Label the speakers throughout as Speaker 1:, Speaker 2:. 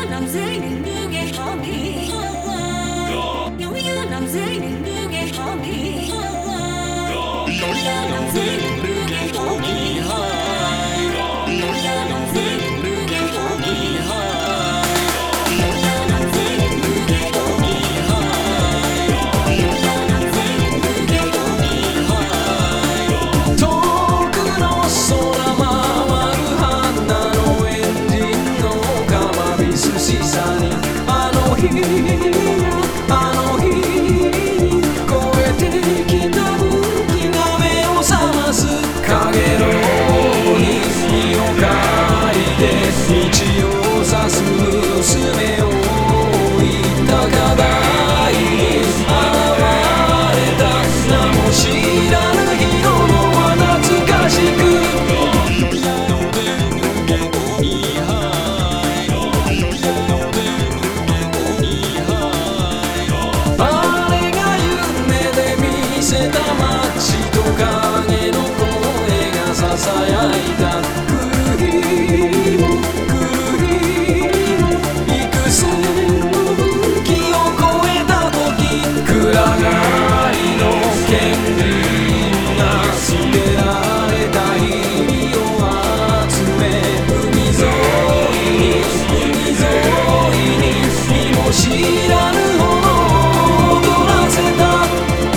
Speaker 1: nam dễ đừng đưa ghé họ mi nhớ nam dễ đừng đưa ghé họ mi nhớ nam dễ đừng đưa ghé họ mi nhớ nam dễ đừng đưa ghé họ mi nhớ nam dễ đừng đưa ghé họ mi nhớ nam dễ đừng đưa ghé họ mi
Speaker 2: 遠くの空回る花のエンジンのカマビ寿司さにあの日あの日越えてきた吹きが目を覚ます影の日を嗅いで道を指す娘を置いた課題に現れた名も知らぬ色のは懐かしくあれが夢で見せた街と影の声がささやいた来る日も来る日も幾千の武器を越えた時暗がりの権利が捨てられた日々を集め海沿いに見も知らぬほど踊らせた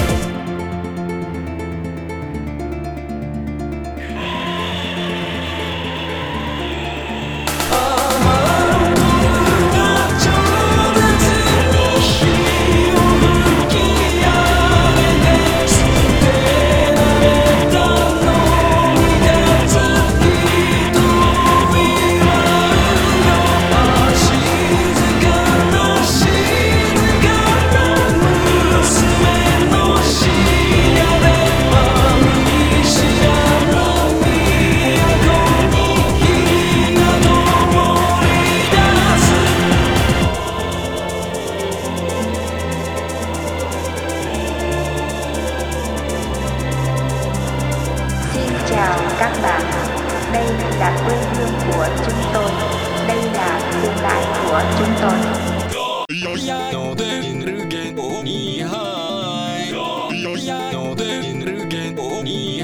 Speaker 3: Chào các bạn, đây là quê hương của chúng tôi, đây là tương lai của chúng tôi.